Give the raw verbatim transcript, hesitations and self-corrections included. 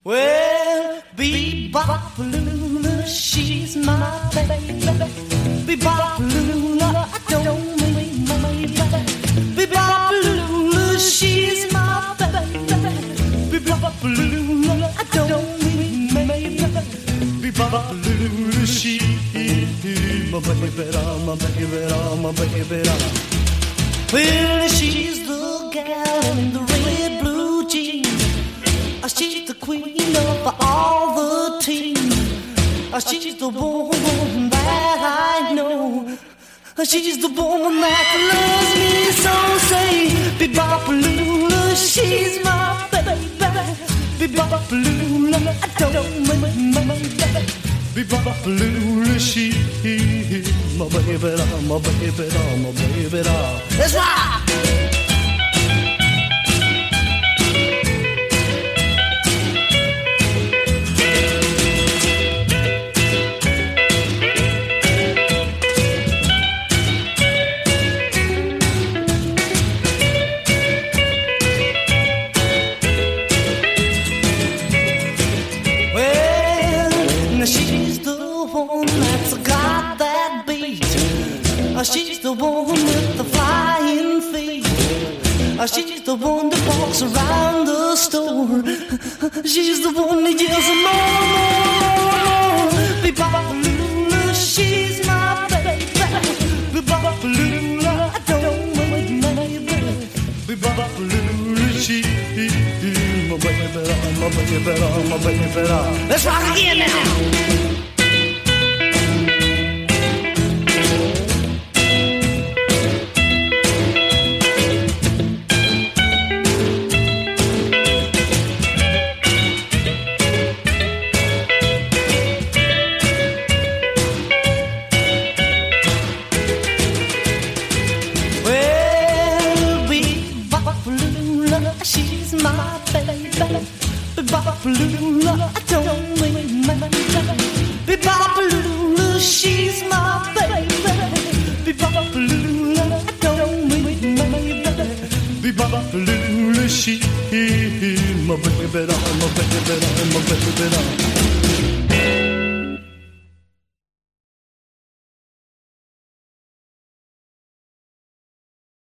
Well, Bebop-a-Lula, she's my baby. Bebop-a-Lula, I don't mean my baby. Bebop-a-Lula, she's my baby. Bebop-a-Lula, I don't mean my baby. Bebop-a-Lula, she's my baby, my baby, my baby. Well, she's the gal in the red blue jeans. She's the queen of all the team. She's the woman that I know. She's the woman that loves me so. Say, Bebop-a-Lula, she's my baby. Bebop-a-Lula, I don't mean my baby. Bebop-a-Lula, she's my baby, my baby, my baby. Let's rock! She's the one with the flying feet. She's the one that walks around the store. She's the one that yells more, more, more. Bebop-a-Lula, she's my baby. Bebop-a-Lula, I don't mean my baby. Bebop-a-Lula, she's my baby, my baby, my baby. Let's rock again now. Bebop-a-Lula, I don't mean my baby. Bebop-a-Lula, she's my baby. Bebop-a-Lula, I don't mean my baby. Bebop-a-Lula, she's my baby, my baby, my baby.